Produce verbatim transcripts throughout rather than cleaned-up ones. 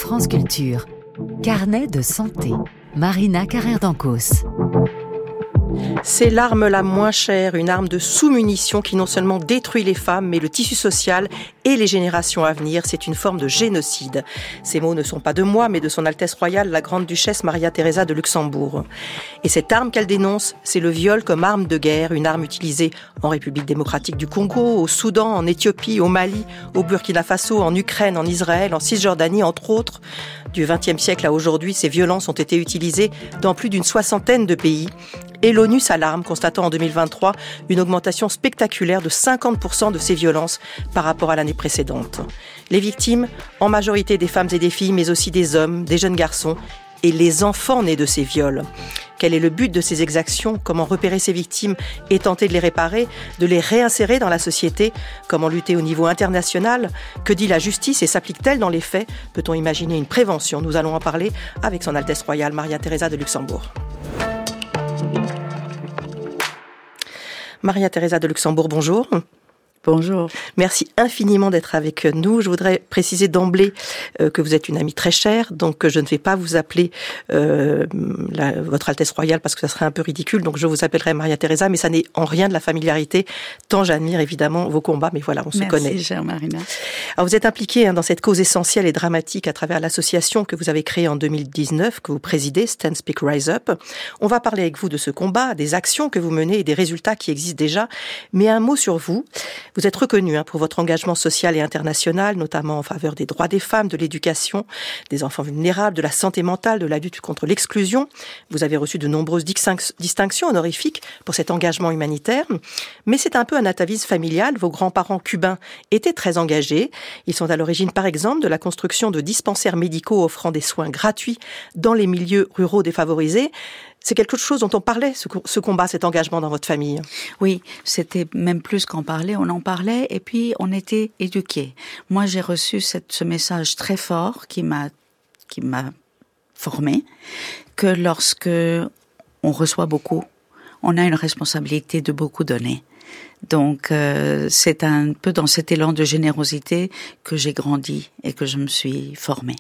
France Culture. Carnet de santé. Marina Carrère-Dancos. C'est l'arme la moins chère, une arme de sous-munition qui non seulement détruit les femmes, mais le tissu social et les générations à venir. C'est une forme de génocide. Ces mots ne sont pas de moi, mais de son Altesse Royale, la Grande Duchesse Maria Teresa de Luxembourg. Et cette arme qu'elle dénonce, c'est le viol comme arme de guerre, une arme utilisée en République démocratique du Congo, au Soudan, en Éthiopie, au Mali, au Burkina Faso, en Ukraine, en Israël, en Cisjordanie, entre autres. Du vingtième siècle à aujourd'hui, ces violences ont été utilisées dans plus d'une soixantaine de pays. Et l'ONU s'alarme, constatant en deux mille vingt-trois une augmentation spectaculaire de cinquante pour cent de ces violences par rapport à l'année précédente. Les victimes, en majorité des femmes et des filles, mais aussi des hommes, des jeunes garçons et les enfants nés de ces viols. Quel est le but de ces exactions ? Comment repérer ces victimes et tenter de les réparer, de les réinsérer dans la société ? Comment lutter au niveau international ? Que dit la justice et s'applique-t-elle dans les faits ? Peut-on imaginer une prévention ? Nous allons en parler avec son Altesse Royale Maria Teresa de Luxembourg. Maria Teresa de Luxembourg, bonjour. Bonjour. Merci infiniment d'être avec nous. Je voudrais préciser d'emblée euh, que vous êtes une amie très chère, donc je ne vais pas vous appeler euh, la, votre Altesse Royale parce que ça serait un peu ridicule, donc je vous appellerai Maria Teresa, mais ça n'est en rien de la familiarité, tant j'admire évidemment vos combats, mais voilà, on se Merci, connaît. Merci, chère Marina. Alors vous êtes impliquée hein, dans cette cause essentielle et dramatique à travers l'association que vous avez créée en deux mille dix-neuf, que vous présidez, Stand, Speak, Rise Up. On va parler avec vous de ce combat, des actions que vous menez et des résultats qui existent déjà, mais un mot sur vous. Vous êtes reconnu hein, pour votre engagement social et international, notamment en faveur des droits des femmes, de l'éducation, des enfants vulnérables, de la santé mentale, de la lutte contre l'exclusion. Vous avez reçu de nombreuses distinctions honorifiques pour cet engagement humanitaire. Mais c'est un peu un atavisme familial. Vos grands-parents cubains étaient très engagés. Ils sont à l'origine, par exemple, de la construction de dispensaires médicaux offrant des soins gratuits dans les milieux ruraux défavorisés. C'est quelque chose dont on parlait, ce, ce combat, cet engagement dans votre famille. Oui, c'était même plus qu'en parler, on en parlait et puis on était éduqués. Moi, j'ai reçu cette, ce message très fort qui m'a, qui m'a formé, que lorsque on reçoit beaucoup, on a une responsabilité de beaucoup donner. Donc, euh, c'est un peu dans cet élan de générosité que j'ai grandi et que je me suis formée.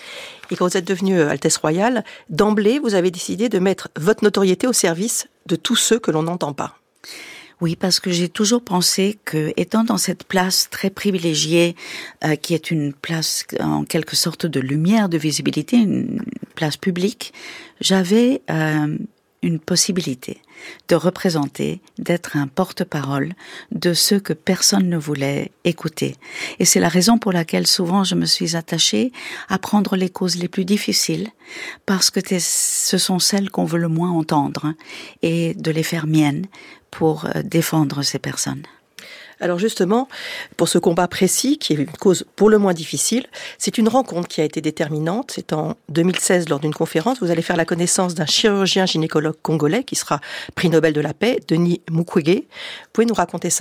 Et quand vous êtes devenue Altesse Royale, d'emblée, vous avez décidé de mettre votre notoriété au service de tous ceux que l'on n'entend pas. Oui, parce que j'ai toujours pensé que, étant dans cette place très privilégiée, euh, qui est une place en quelque sorte de lumière, de visibilité, une place publique, j'avais euh, une possibilité de représenter, d'être un porte-parole de ceux que personne ne voulait écouter. Et c'est la raison pour laquelle souvent je me suis attachée à prendre les causes les plus difficiles, parce que ce sont celles qu'on veut le moins entendre, hein, et de les faire miennes pour défendre ces personnes. Alors justement, pour ce combat précis, qui est une cause pour le moins difficile, c'est une rencontre qui a été déterminante. C'est en deux mille seize, lors d'une conférence, vous allez faire la connaissance d'un chirurgien gynécologue congolais qui sera prix Nobel de la paix, Denis Mukwege. Vous pouvez nous raconter ça ?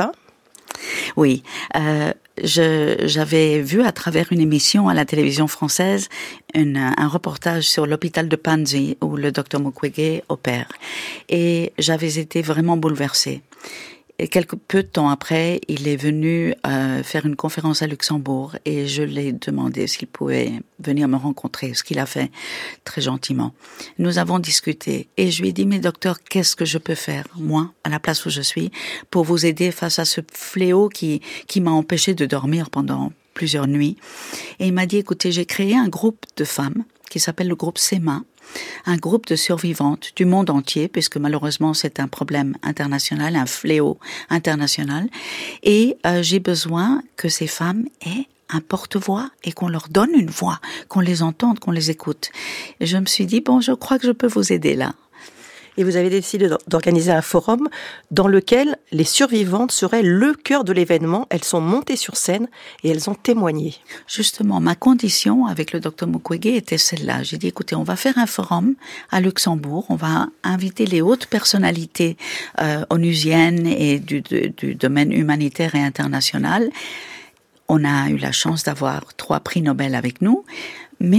Oui, euh, je, j'avais vu à travers une émission à la télévision française une, un reportage sur l'hôpital de Panzi où le docteur Mukwege opère. Et j'avais été vraiment bouleversée. Et quelques peu de temps après, il est venu euh, faire une conférence à Luxembourg et je lui ai demandé s'il pouvait venir me rencontrer, ce qu'il a fait très gentiment. Nous avons discuté et je lui ai dit, mais docteur, qu'est-ce que je peux faire, moi, à la place où je suis, pour vous aider face à ce fléau qui, qui m'a empêché de dormir pendant plusieurs nuits. Et il m'a dit, écoutez, j'ai créé un groupe de femmes qui s'appelle le groupe S E M A, un groupe de survivantes du monde entier, puisque malheureusement c'est un problème international, un fléau international, et euh, j'ai besoin que ces femmes aient un porte-voix et qu'on leur donne une voix, qu'on les entende, qu'on les écoute. Et je me suis dit, bon, je crois que je peux vous aider là. Et vous avez décidé d'organiser un forum dans lequel les survivantes seraient le cœur de l'événement. Elles sont montées sur scène et elles ont témoigné. Justement, ma condition avec le docteur Mukwege était celle-là. J'ai dit, écoutez, on va faire un forum à Luxembourg. On va inviter les hautes personnalités euh, onusiennes et du, du, du domaine humanitaire et international. On a eu la chance d'avoir trois prix Nobel avec nous, mais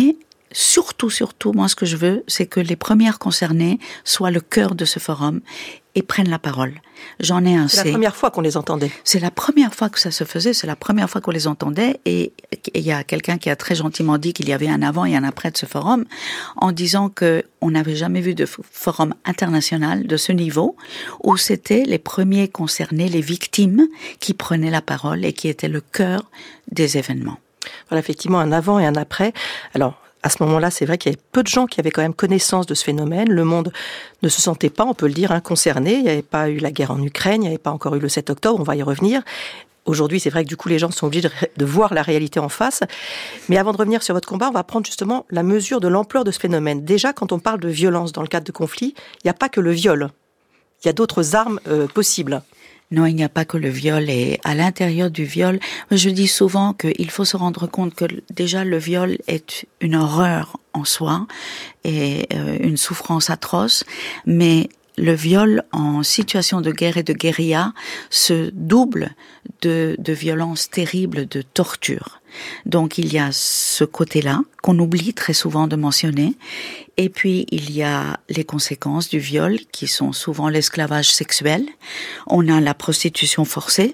surtout, surtout, moi, ce que je veux, c'est que les premières concernées soient le cœur de ce forum et prennent la parole. J'en ai assez. C'est la première fois qu'on les entendait. C'est la première fois que ça se faisait, c'est la première fois qu'on les entendait, et il y a quelqu'un qui a très gentiment dit qu'il y avait un avant et un après de ce forum, en disant que on n'avait jamais vu de forum international de ce niveau, où c'était les premiers concernés, les victimes, qui prenaient la parole et qui étaient le cœur des événements. Voilà, effectivement, un avant et un après. Alors, à ce moment-là, c'est vrai qu'il y avait peu de gens qui avaient quand même connaissance de ce phénomène. Le monde ne se sentait pas, on peut le dire, hein, concerné. Il n'y avait pas eu la guerre en Ukraine, il n'y avait pas encore eu le sept octobre, on va y revenir. Aujourd'hui, c'est vrai que du coup, les gens sont obligés de, de voir la réalité en face. Mais avant de revenir sur votre combat, on va prendre justement la mesure de l'ampleur de ce phénomène. Déjà, quand on parle de violence dans le cadre de conflits, il n'y a pas que le viol. Il y a d'autres armes euh, possibles. Non, il n'y a pas que le viol, et à l'intérieur du viol, je dis souvent qu'il faut se rendre compte que déjà le viol est une horreur en soi et euh, une souffrance atroce, mais le viol en situation de guerre et de guérilla se double de, de violences terribles, de torture. Donc il y a ce côté-là qu'on oublie très souvent de mentionner. Et puis il y a les conséquences du viol qui sont souvent l'esclavage sexuel. On a la prostitution forcée.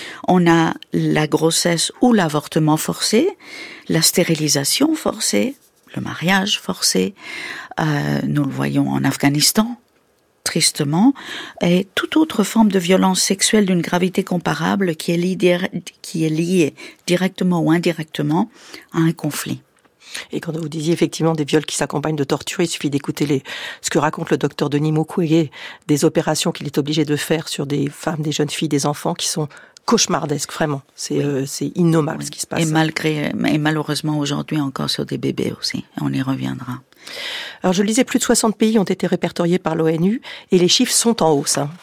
On a la grossesse ou l'avortement forcé, la stérilisation forcée, le mariage forcé. Euh, nous le voyons en Afghanistan, tristement, et toute autre forme de violence sexuelle d'une gravité comparable qui est liée, qui est liée directement ou indirectement à un conflit. Et quand vous disiez effectivement des viols qui s'accompagnent de torture, il suffit d'écouter les, ce que raconte le docteur Denis Mukwege, des opérations qu'il est obligé de faire sur des femmes, des jeunes filles, des enfants qui sont cauchemardesques, vraiment. C'est, oui. euh, c'est innommable, oui, ce qui se passe. Et malgré, et malheureusement aujourd'hui encore sur des bébés aussi. On y reviendra. Alors je le disais, plus de soixante pays ont été répertoriés par l'ONU et les chiffres sont en hausse. Hein.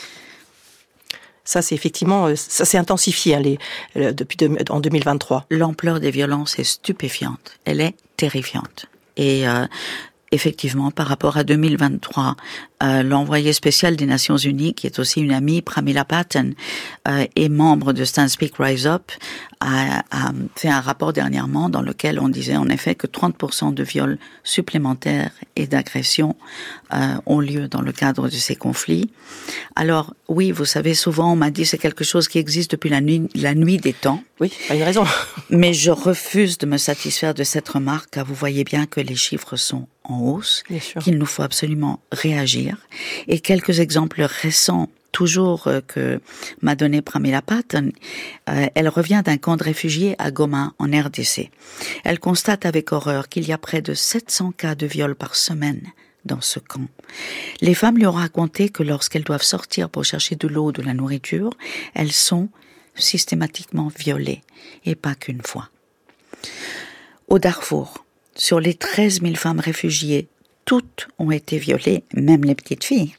Ça, c'est effectivement, ça s'est intensifié hein, les, euh, depuis de, en deux mille vingt-trois. L'ampleur des violences est stupéfiante. Elle est terrifiante. Et euh, effectivement, par rapport à deux mille vingt-trois, euh, l'envoyé spécial des Nations Unies, qui est aussi une amie, Pramila Patten, euh, et membre de Stand Speak Rise Up, a, a fait un rapport dernièrement dans lequel on disait en effet que trente pour cent de viols supplémentaires et d'agressions euh, ont lieu dans le cadre de ces conflits. Alors oui, vous savez, souvent on m'a dit c'est quelque chose qui existe depuis la nuit, la nuit des temps. Oui, pas une raison. Mais je refuse de me satisfaire de cette remarque, car vous voyez bien que les chiffres sont en hausse, qu'il nous faut absolument réagir. Et quelques exemples récents, toujours euh, que m'a donné Pramila Patten, euh, elle revient d'un camp de réfugiés à Goma, en R D C. Elle constate avec horreur qu'il y a près de sept cents cas de viol par semaine dans ce camp. Les femmes lui ont raconté que lorsqu'elles doivent sortir pour chercher de l'eau ou de la nourriture, elles sont systématiquement violées, et pas qu'une fois. Au Darfour, sur les treize mille femmes réfugiées, toutes ont été violées, même les petites filles.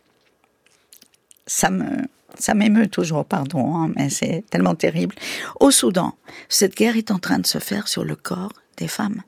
Ça me, ça m'émeut toujours, pardon, hein, mais c'est tellement terrible. Au Soudan, cette guerre est en train de se faire sur le corps des femmes.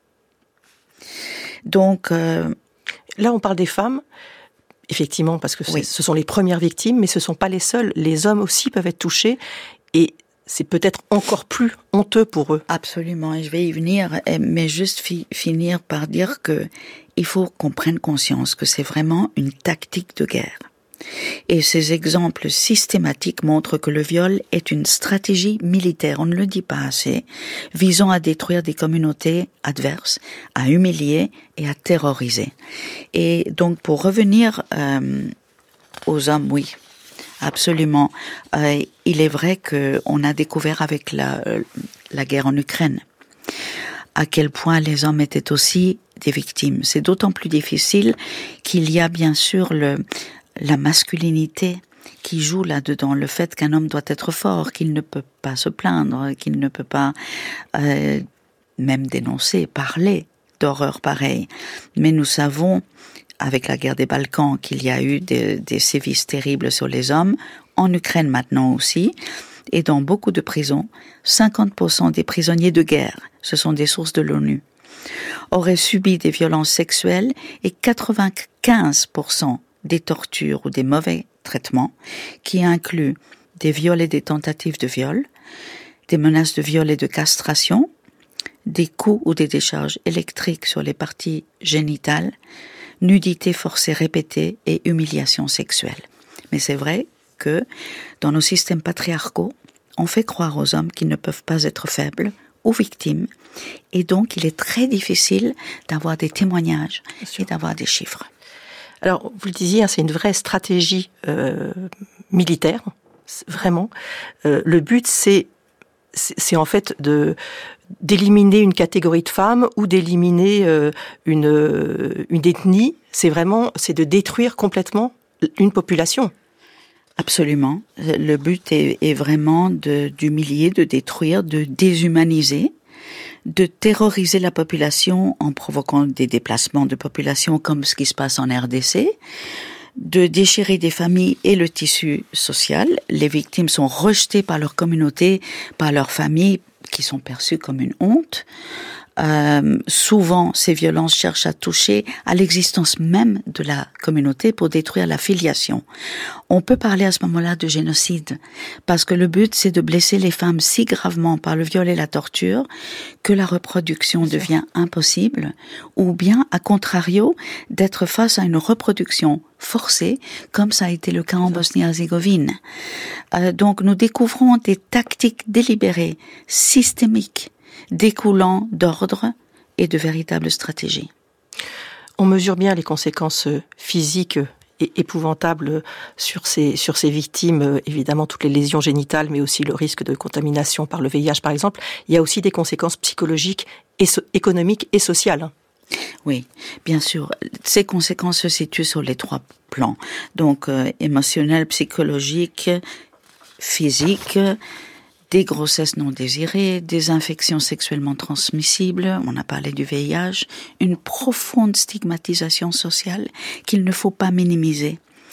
Donc, euh, là, on parle des femmes, effectivement, parce que oui. ce sont les premières victimes, mais ce ne sont pas les seules. Les hommes aussi peuvent être touchés, et c'est peut-être encore plus honteux pour eux. Absolument, et je vais y venir, mais juste fi- finir par dire que il faut qu'on prenne conscience que c'est vraiment une tactique de guerre. Et ces exemples systématiques montrent que le viol est une stratégie militaire, on ne le dit pas assez, visant à détruire des communautés adverses, à humilier et à terroriser. Et donc, pour revenir euh, aux hommes, oui, absolument. Euh, il est vrai qu'on a découvert avec la, la guerre en Ukraine à quel point les hommes étaient aussi des victimes. C'est d'autant plus difficile qu'il y a bien sûr le... la masculinité qui joue là-dedans, le fait qu'un homme doit être fort, qu'il ne peut pas se plaindre, qu'il ne peut pas euh, même dénoncer, parler d'horreurs pareilles. Mais nous savons, avec la guerre des Balkans, qu'il y a eu des, des sévices terribles sur les hommes, en Ukraine maintenant aussi, et dans beaucoup de prisons, cinquante pour cent des prisonniers de guerre, ce sont des sources de l'ONU, auraient subi des violences sexuelles et quatre-vingt-quinze pour cent des tortures ou des mauvais traitements, qui incluent des viols et des tentatives de viol, des menaces de viol et de castration, des coups ou des décharges électriques sur les parties génitales, nudité forcée répétée et humiliation sexuelle. Mais c'est vrai que dans nos systèmes patriarcaux, on fait croire aux hommes qu'ils ne peuvent pas être faibles ou victimes, et donc il est très difficile d'avoir des témoignages et d'avoir des chiffres. Alors, vous le disiez, hein, c'est une vraie stratégie euh, militaire, vraiment. Euh, le but, c'est, c'est, c'est en fait de d'éliminer une catégorie de femmes ou d'éliminer euh, une euh, une ethnie. C'est vraiment, c'est de détruire complètement une population. Absolument. Le but est, est vraiment de, d'humilier, de détruire, de déshumaniser, de terroriser la population en provoquant des déplacements de population comme ce qui se passe en R D C, de déchirer des familles et le tissu social. Les victimes sont rejetées par leur communauté, par leurs familles, qui sont perçues comme une honte. Euh, souvent, ces violences cherchent à toucher à l'existence même de la communauté pour détruire la filiation. On peut parler à ce moment-là de génocide, parce que le but, c'est de blesser les femmes si gravement par le viol et la torture que la reproduction devient impossible, ou bien, à contrario, d'être face à une reproduction forcée, comme ça a été le cas en Bosnie-Herzégovine. Euh, donc, nous découvrons des tactiques délibérées, systémiques, découlant d'ordre et de véritables stratégies. On mesure bien les conséquences physiques et épouvantables sur ces, sur ces victimes, évidemment toutes les lésions génitales, mais aussi le risque de contamination par le V I H par exemple. Il y a aussi des conséquences psychologiques, et so- économiques et sociales. Oui, bien sûr. Ces conséquences se situent sur les trois plans. Donc, euh, émotionnel, psychologique, physique, des grossesses non désirées, des infections sexuellement transmissibles, on a parlé du V I H, une profonde stigmatisation sociale qu'il ne faut pas minimiser.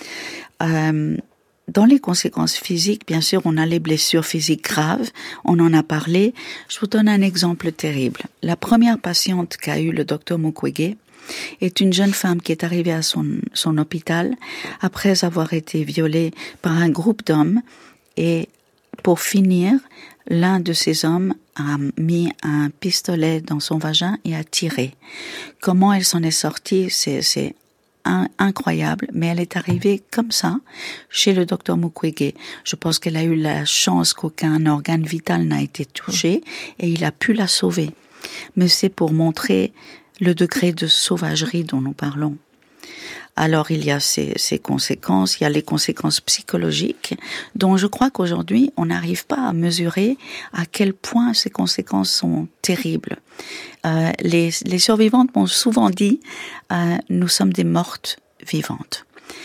Euh, dans les conséquences physiques, bien sûr, on a les blessures physiques graves, on en a parlé. Je vous donne un exemple terrible. La première patiente qu'a eu le docteur Mukwege est une jeune femme qui est arrivée à son, son hôpital après avoir été violée par un groupe d'hommes et pour finir, l'un de ces hommes a mis un pistolet dans son vagin et a tiré. Comment elle s'en est sortie, c'est, c'est un, incroyable, mais elle est arrivée comme ça chez le docteur Mukwege. Je pense qu'elle a eu la chance qu'aucun organe vital n'a été touché et il a pu la sauver. Mais c'est pour montrer le degré de sauvagerie dont nous parlons. Alors il y a ces, ces conséquences, il y a les conséquences psychologiques, dont je crois qu'aujourd'hui on n'arrive pas à mesurer à quel point ces conséquences sont terribles. Euh, les, les survivantes m'ont souvent dit euh, « nous sommes des mortes vivantes ».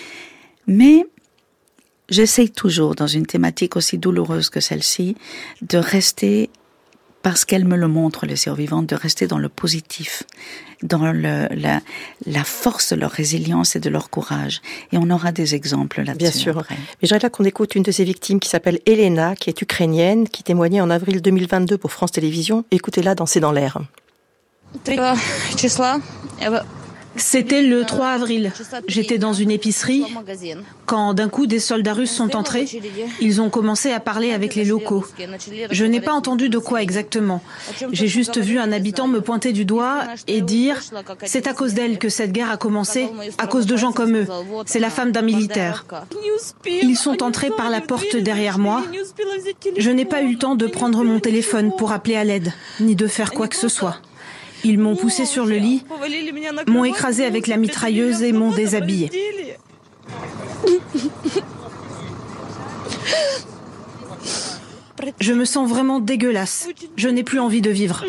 Mais j'essaye toujours, dans une thématique aussi douloureuse que celle-ci, de rester, parce qu'elle me le montre, les survivantes, de rester dans le positif, dans le, la, la force de leur résilience et de leur courage. Et on aura des exemples là-dessus. Bien sûr. Après. Mais j'aimerais qu'on écoute une de ces victimes qui s'appelle Elena, qui est ukrainienne, qui témoignait en avril deux mille vingt-deux pour France Télévisions. Écoutez-la dans C'est dans l'air. C'était le trois avril. J'étais dans une épicerie quand d'un coup des soldats russes sont entrés. Ils ont commencé à parler avec les locaux. Je n'ai pas entendu de quoi exactement. J'ai juste vu un habitant me pointer du doigt et dire « C'est à cause d'elle que cette guerre a commencé, à cause de gens comme eux. C'est la femme d'un militaire. » Ils sont entrés par la porte derrière moi. Je n'ai pas eu le temps de prendre mon téléphone pour appeler à l'aide, ni de faire quoi que ce soit. Ils m'ont poussé sur le lit, m'ont écrasé avec la mitrailleuse et m'ont déshabillé. Je me sens vraiment dégueulasse. Je n'ai plus envie de vivre.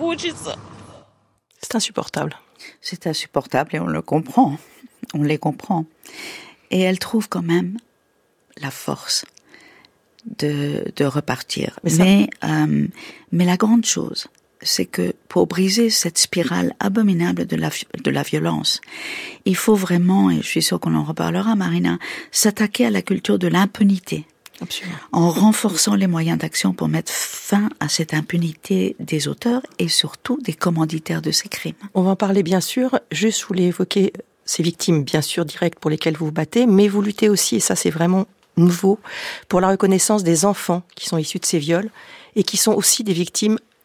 C'est insupportable. C'est insupportable et on le comprend. On les comprend. Et elle trouve quand même la force de, de repartir. Mais, ça... mais, euh, mais la grande chose, c'est que pour briser cette spirale abominable de la, de la violence, il faut vraiment, et je suis sûre qu'on en reparlera, Marina, s'attaquer à la culture de l'impunité. Absolument. En renforçant les moyens d'action pour mettre fin à cette impunité des auteurs et surtout des commanditaires de ces crimes. On va en parler bien sûr, juste je voulais évoquer ces victimes bien sûr directes pour lesquelles vous vous battez, mais vous luttez aussi, et ça c'est vraiment nouveau, pour la reconnaissance des enfants qui sont issus de ces viols et qui sont aussi des victimes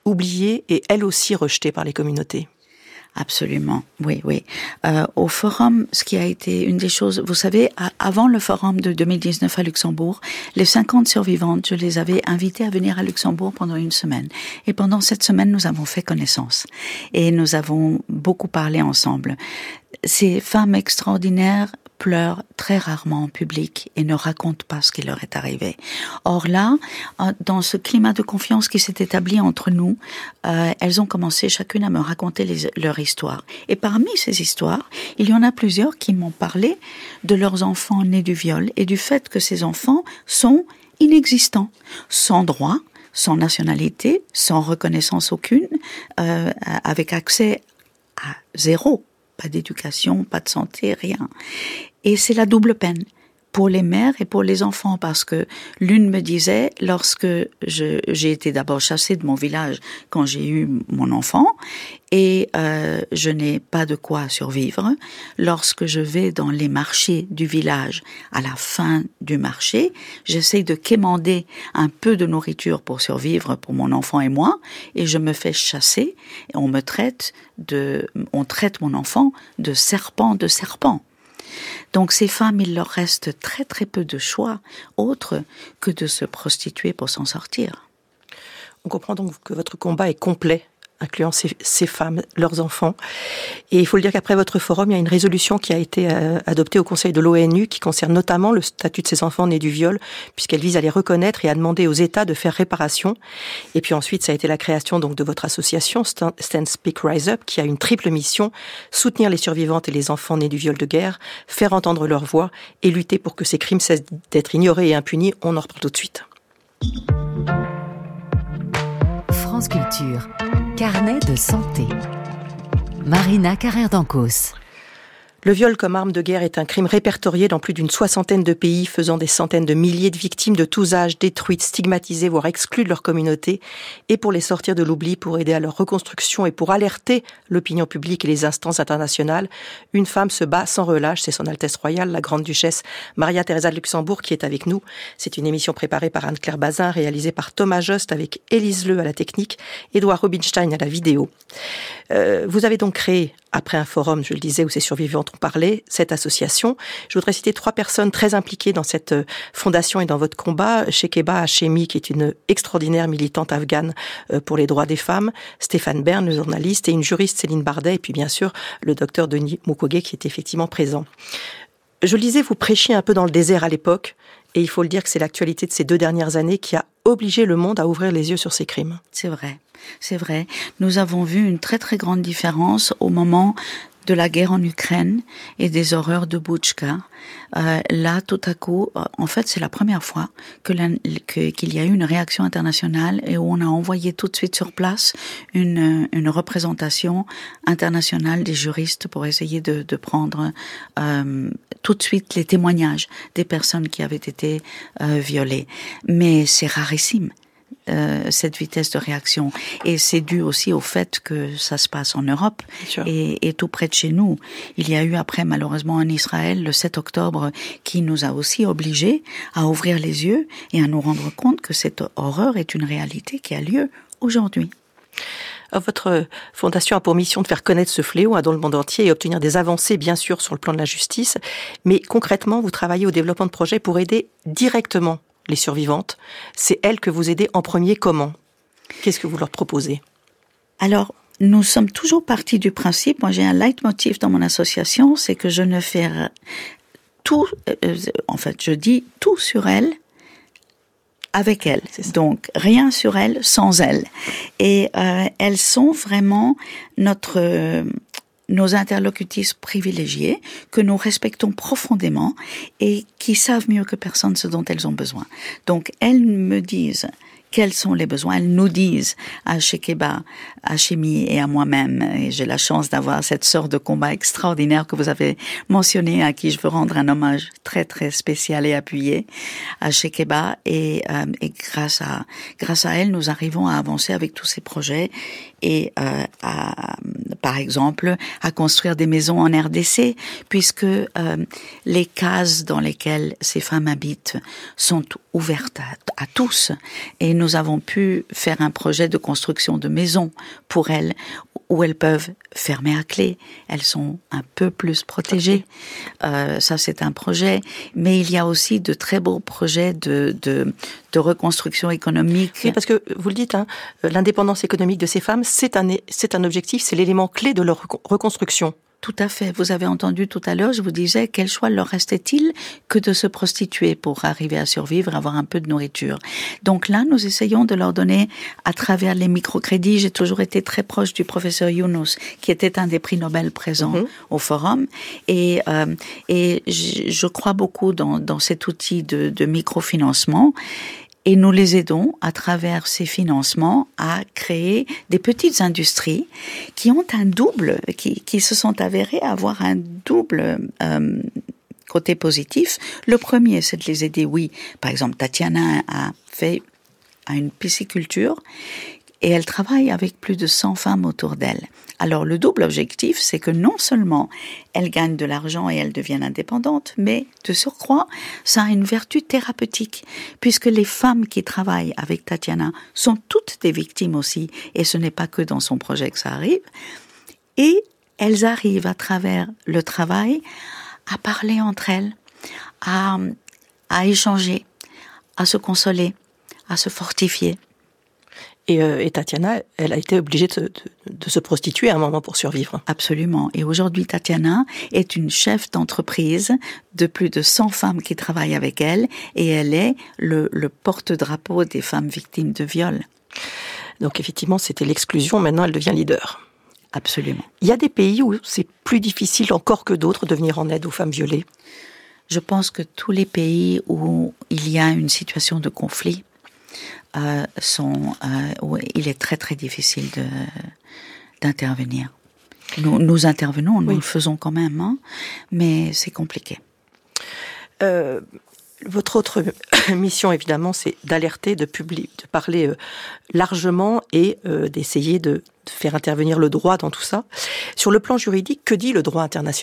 oubliées et elles aussi rejetées par les communautés. Absolument, oui, oui. Euh, au forum, ce qui a été une des choses, vous savez, à, avant le forum de deux mille dix-neuf à Luxembourg, les cinquante survivantes, je les avais invitées à venir à Luxembourg pendant une semaine. Et pendant cette semaine, nous avons fait connaissance. Et nous avons beaucoup parlé ensemble. Ces femmes extraordinaires pleurent très rarement en public et ne racontent pas ce qui leur est arrivé. Or là, dans ce climat de confiance qui s'est établi entre nous, euh, elles ont commencé chacune à me raconter les, leur histoire. Et parmi ces histoires, il y en a plusieurs qui m'ont parlé de leurs enfants nés du viol et du fait que ces enfants sont inexistants, sans droit, sans nationalité, sans reconnaissance aucune, euh, avec accès à zéro. Pas d'éducation, pas de santé, rien. Et c'est la double peine pour les mères et pour les enfants, parce que l'une me disait, lorsque je, j'ai été d'abord chassée de mon village quand j'ai eu mon enfant, et euh, je n'ai pas de quoi survivre, lorsque je vais dans les marchés du village, à la fin du marché, j'essaye de quémander un peu de nourriture pour survivre pour mon enfant et moi, et je me fais chasser, et on me traite de, on traite mon enfant de serpent de serpent. Donc ces femmes, il leur reste très très peu de choix autre que de se prostituer pour s'en sortir. On comprend donc que votre combat est complet, incluant ces, ces femmes, leurs enfants. Et il faut le dire qu'après votre forum, il y a une résolution qui a été euh, adoptée au Conseil de l'ONU qui concerne notamment le statut de ces enfants nés du viol, puisqu'elle vise à les reconnaître et à demander aux États de faire réparation. Et puis ensuite, ça a été la création donc de votre association Stand, Stand Speak Rise Up, qui a une triple mission: soutenir les survivantes et les enfants nés du viol de guerre, faire entendre leur voix et lutter pour que ces crimes cessent d'être ignorés et impunis. On en reparle tout de suite. France Culture. Carnet de santé. Marina Carrère-Dancos. Le viol comme arme de guerre est un crime répertorié dans plus d'une soixantaine de pays, faisant des centaines de milliers de victimes de tous âges, détruites, stigmatisées, voire exclues de leur communauté. Et pour les sortir de l'oubli, pour aider à leur reconstruction et pour alerter l'opinion publique et les instances internationales, une femme se bat sans relâche. C'est son Altesse Royale, la Grande Duchesse Maria Theresa de Luxembourg, qui est avec nous. C'est une émission préparée par Anne-Claire Bazin, réalisée par Thomas Jost avec Élise Leu à la technique, Édouard Rubinstein à la vidéo. Euh, vous avez donc créé, après un forum, je le disais, où ces survivantes ont parlé, cette association. Je voudrais citer trois personnes très impliquées dans cette fondation et dans votre combat. Shekeba Hashemi, qui est une extraordinaire militante afghane pour les droits des femmes, Stéphane Bern, le journaliste, et une juriste, Céline Bardet, et puis bien sûr le docteur Denis Mukwege, qui est effectivement présent. Je le disais, vous prêchiez un peu dans le désert à l'époque, et il faut le dire que c'est l'actualité de ces deux dernières années qui a obligé le monde à ouvrir les yeux sur ces crimes. C'est vrai, c'est vrai. Nous avons vu une très très grande différence au moment de la guerre en Ukraine et des horreurs de Boutchka. Euh, là, tout à coup, en fait, c'est la première fois que la, que, qu'il y a eu une réaction internationale et où on a envoyé tout de suite sur place une, une représentation internationale des juristes pour essayer de, de prendre euh, tout de suite les témoignages des personnes qui avaient été euh, violées. Mais c'est rarissime. Euh, cette vitesse de réaction, et c'est dû aussi au fait que ça se passe en Europe et, et tout près de chez nous. Il y a eu après malheureusement en Israël le sept octobre qui nous a aussi obligés à ouvrir les yeux et à nous rendre compte que cette horreur est une réalité qui a lieu aujourd'hui. Votre fondation a pour mission de faire connaître ce fléau dans le monde entier et obtenir des avancées, bien sûr, sur le plan de la justice. Mais concrètement, vous travaillez au développement de projets pour aider directement les survivantes. C'est elles que vous aidez en premier. Comment ? Qu'est-ce que vous leur proposez ? Alors, nous sommes toujours partis du principe, moi j'ai un leitmotiv dans mon association, c'est que je ne fais tout, euh, en fait je dis tout sur elles, avec elles. Donc, rien sur elles sans elles. Et euh, elles sont vraiment notre... Euh, nos interlocutrices privilégiées, que nous respectons profondément et qui savent mieux que personne ce dont elles ont besoin. Donc, elles me disent quels sont les besoins. Elles nous disent à Shekeba, à Hashemi et à moi-même, et j'ai la chance d'avoir cette sorte de combat extraordinaire que vous avez mentionné, à qui je veux rendre un hommage très très spécial et appuyé, à Shekeba, et, euh, et grâce à grâce à elle, nous arrivons à avancer avec tous ces projets et euh, à par exemple, à construire des maisons en R D C, puisque euh, les cases dans lesquelles ces femmes habitent sont ouvertes à, à tous. Et nous avons pu faire un projet de construction de maisons pour elles, où elles peuvent fermer à clé. Elles sont un peu plus protégées. Euh, ça, c'est un projet. Mais il y a aussi de très beaux projets de, de, de reconstruction économique. Oui, parce que vous le dites, hein, l'indépendance économique de ces femmes, c'est un, c'est un objectif, c'est l'élément clé de leur reconstruction. Tout à fait. Vous avez entendu tout à l'heure, je vous disais, quel choix leur restait-il que de se prostituer pour arriver à survivre, avoir un peu de nourriture. Donc là, nous essayons de leur donner, à travers les microcrédits, j'ai toujours été très proche du professeur Yunus, qui était un des prix Nobel présents mmh. au Forum. Et, euh, et je, je crois beaucoup dans, dans cet outil de, de microfinancement. Et nous les aidons, à travers ces financements, à créer des petites industries qui ont un double, qui, qui se sont avérées avoir un double euh, côté positif. Le premier, c'est de les aider, oui. Par exemple, Tatiana a fait a une pisciculture et elle travaille avec plus de cent femmes autour d'elle. Alors, le double objectif, c'est que non seulement elles gagnent de l'argent et elles deviennent indépendantes, mais de surcroît, ça a une vertu thérapeutique, puisque les femmes qui travaillent avec Tatiana sont toutes des victimes aussi, et ce n'est pas que dans son projet que ça arrive, et elles arrivent à travers le travail à parler entre elles, à, à échanger, à se consoler, à se fortifier. Et, euh, et Tatiana, elle a été obligée de, de, de se prostituer à un moment pour survivre. Absolument. Et aujourd'hui, Tatiana est une chef d'entreprise de plus de cent femmes qui travaillent avec elle, et elle est le, le porte-drapeau des femmes victimes de viol. Donc effectivement, c'était l'exclusion. Maintenant, elle devient leader. Absolument. Il y a des pays où c'est plus difficile encore que d'autres de venir en aide aux femmes violées. Je pense que tous les pays où il y a une situation de conflit, Euh, sont, euh, où il est très très difficile de, d'intervenir. Nous, nous intervenons, nous oui. le faisons quand même, hein, mais c'est compliqué. Euh, votre autre mission, évidemment, c'est d'alerter, de, publier, de parler euh, largement et euh, d'essayer de, de faire intervenir le droit dans tout ça. Sur le plan juridique, que dit le droit international ?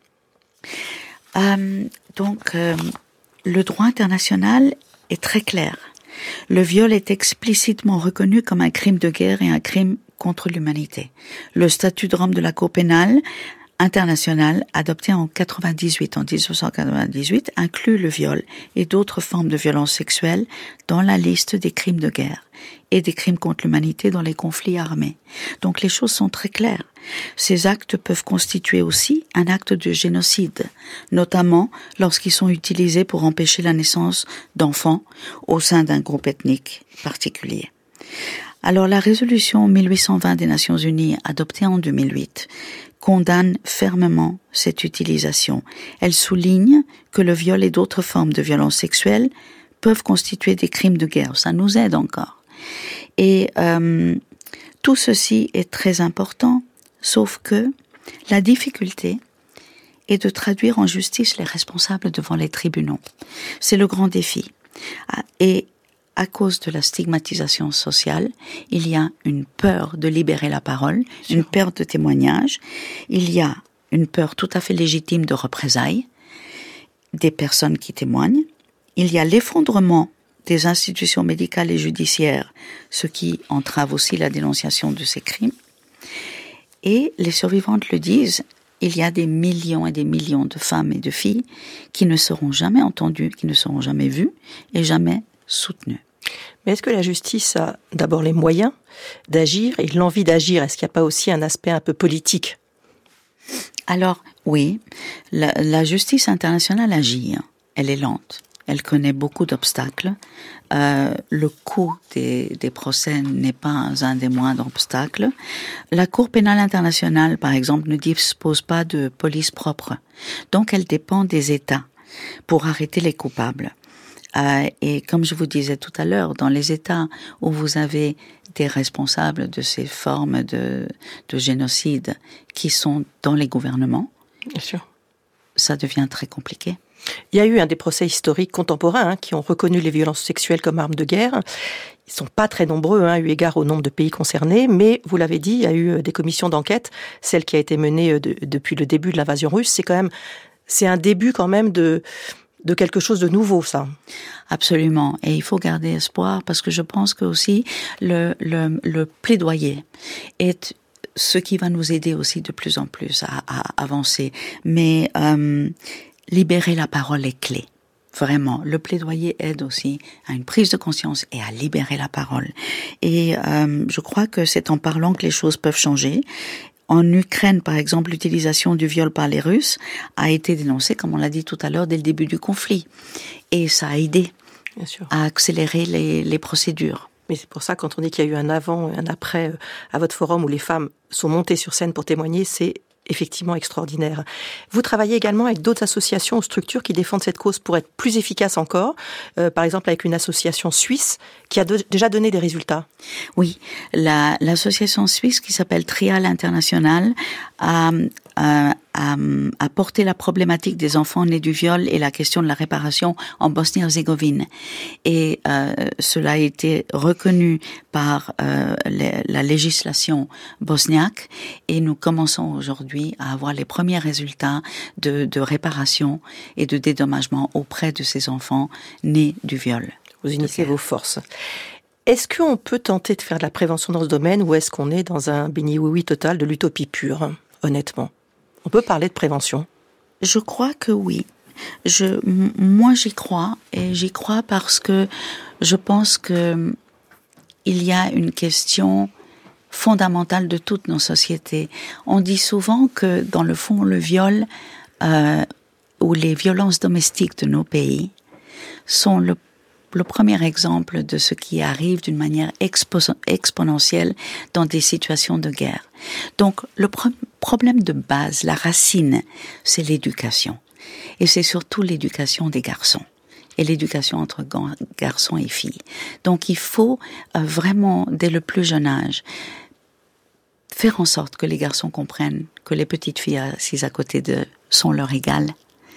euh, Donc, euh, le droit international est très clair. Le viol est explicitement reconnu comme un crime de guerre et un crime contre l'humanité. Le statut de Rome de la Cour pénale internationale, adopté en quatre-vingt-dix-huit, en dix-neuf cent quatre-vingt-dix-huit, inclut le viol et d'autres formes de violences sexuelles dans la liste des crimes de guerre et des crimes contre l'humanité dans les conflits armés. Donc les choses sont très claires. Ces actes peuvent constituer aussi un acte de génocide, notamment lorsqu'ils sont utilisés pour empêcher la naissance d'enfants au sein d'un groupe ethnique particulier. Alors la résolution mille huit cent vingt des Nations Unies, adoptée en deux mille huit, condamne fermement cette utilisation. Elle souligne que le viol et d'autres formes de violence sexuelle peuvent constituer des crimes de guerre. Ça nous aide encore. Et euh, tout ceci est très important, sauf que la difficulté est de traduire en justice les responsables devant les tribunaux. C'est le grand défi. Et à cause de la stigmatisation sociale, il y a une peur de libérer la parole, une peur de témoignage, il y a une peur tout à fait légitime de représailles des personnes qui témoignent, il y a l'effondrement des institutions médicales et judiciaires, ce qui entrave aussi la dénonciation de ces crimes. Et les survivantes le disent, il y a des millions et des millions de femmes et de filles qui ne seront jamais entendues, qui ne seront jamais vues et jamais soutenues. Mais est-ce que la justice a d'abord les moyens d'agir et l'envie d'agir ? Est-ce qu'il n'y a pas aussi un aspect un peu politique ? Alors, oui, la, la justice internationale agit. Elle est lente. Elle connaît beaucoup d'obstacles. Euh, le coût des, des procès n'est pas un des moindres obstacles. La Cour pénale internationale, par exemple, ne dispose pas de police propre. Donc, elle dépend des États pour arrêter les coupables. Euh, et comme je vous disais tout à l'heure, dans les États où vous avez des responsables de ces formes de, de génocide qui sont dans les gouvernements, bien sûr, ça devient très compliqué. Il y a eu un des procès historiques contemporains hein, qui ont reconnu les violences sexuelles comme armes de guerre. Ils sont pas très nombreux, hein, eu égard au nombre de pays concernés, mais vous l'avez dit, il y a eu des commissions d'enquête. Celle qui a été menée de, depuis le début de l'invasion russe, c'est quand même, c'est un début quand même de, de quelque chose de nouveau, ça. Absolument. Et il faut garder espoir parce que je pense que aussi le, le, le plaidoyer est ce qui va nous aider aussi de plus en plus à, à avancer. Mais euh, libérer la parole est clé. Vraiment, le plaidoyer aide aussi à une prise de conscience et à libérer la parole. Et euh, je crois que c'est en parlant que les choses peuvent changer. En Ukraine, par exemple, l'utilisation du viol par les Russes a été dénoncée, comme on l'a dit tout à l'heure, dès le début du conflit. Et ça a aidé Bien sûr. à accélérer les, les procédures. Mais c'est pour ça, quand on dit qu'il y a eu un avant et un après à votre forum où les femmes sont montées sur scène pour témoigner, c'est effectivement extraordinaire. Vous travaillez également avec d'autres associations ou structures qui défendent cette cause pour être plus efficace encore, euh, par exemple avec une association suisse qui a de, déjà donné des résultats. Oui, la, l'association suisse qui s'appelle Trial International a, a, a, a porté la problématique des enfants nés du viol et la question de la réparation en Bosnie-Herzégovine. Et euh, cela a été reconnu par euh, les, la législation bosniaque et nous commençons aujourd'hui à avoir les premiers résultats de, de réparation et de dédommagement auprès de ces enfants nés du viol. Vous unissez vos forces. Est-ce qu'on peut tenter de faire de la prévention dans ce domaine ou est-ce qu'on est dans un béni-oui-oui total de l'utopie pure, honnêtement? On peut parler de prévention? Je crois que oui. Je, moi, j'y crois et j'y crois parce que je pense que il y a une question fondamentale de toutes nos sociétés. On dit souvent que, dans le fond, le viol euh, ou les violences domestiques de nos pays sont le, le premier exemple de ce qui arrive d'une manière expo- exponentielle dans des situations de guerre. Donc, le pro- problème de base, la racine, c'est l'éducation. Et c'est surtout l'éducation des garçons. Et l'éducation entre garçons et filles. Donc il faut euh, vraiment, dès le plus jeune âge, faire en sorte que les garçons comprennent que les petites filles assises à côté d'eux sont leur égales.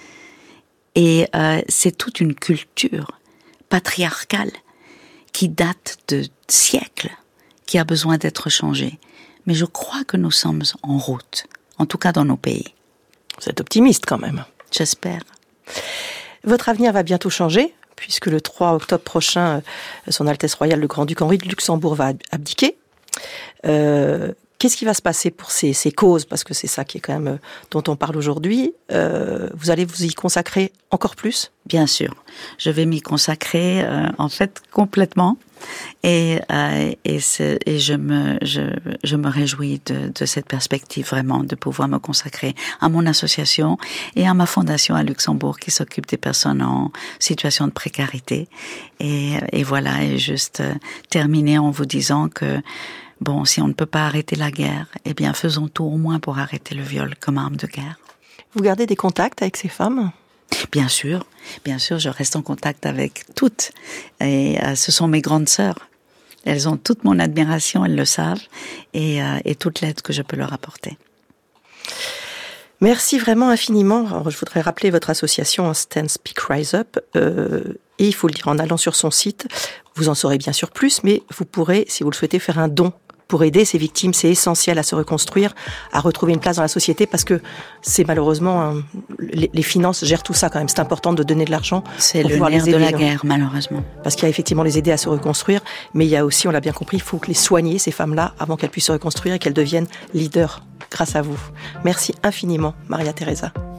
Et euh, c'est toute une culture patriarcale qui date de siècles, qui a besoin d'être changée. Mais je crois que nous sommes en route, en tout cas dans nos pays. Vous êtes optimiste quand même. J'espère. Votre avenir va bientôt changer, puisque le trois octobre prochain, son Altesse Royale, le Grand-Duc Henri de Luxembourg va abdiquer. Euh, qu'est-ce qui va se passer pour ces, ces causes? Parce que c'est ça qui est quand même dont on parle aujourd'hui. Euh, vous allez vous y consacrer encore plus? Bien sûr. Je vais m'y consacrer, euh, en fait, complètement. Et, euh, et, c'est, et je me, je, je me réjouis de, de cette perspective vraiment de pouvoir me consacrer à mon association et à ma fondation à Luxembourg qui s'occupe des personnes en situation de précarité. Et, et voilà, et juste terminer en vous disant que bon, si on ne peut pas arrêter la guerre, eh bien faisons tout au moins pour arrêter le viol comme arme de guerre. Vous gardez des contacts avec ces femmes ? Bien sûr, bien sûr, je reste en contact avec toutes. Et euh, ce sont mes grandes sœurs. Elles ont toute mon admiration, elles le savent, et, euh, et toute l'aide que je peux leur apporter. Merci vraiment infiniment. Alors, je voudrais rappeler votre association Stand Speak Rise Up. Euh, et il faut le dire en allant sur son site. Vous en saurez bien sûr plus, mais vous pourrez, si vous le souhaitez, faire un don pour aider ces victimes. C'est essentiel à se reconstruire, à retrouver une place dans la société, parce que c'est malheureusement, hein, les, les finances gèrent tout ça quand même. C'est important de donner de l'argent. C'est le nerf de la guerre, malheureusement. Parce qu'il y a effectivement les aider à se reconstruire, mais il y a aussi, on l'a bien compris, il faut les soigner, ces femmes-là, avant qu'elles puissent se reconstruire et qu'elles deviennent leaders grâce à vous. Merci infiniment, Maria Teresa.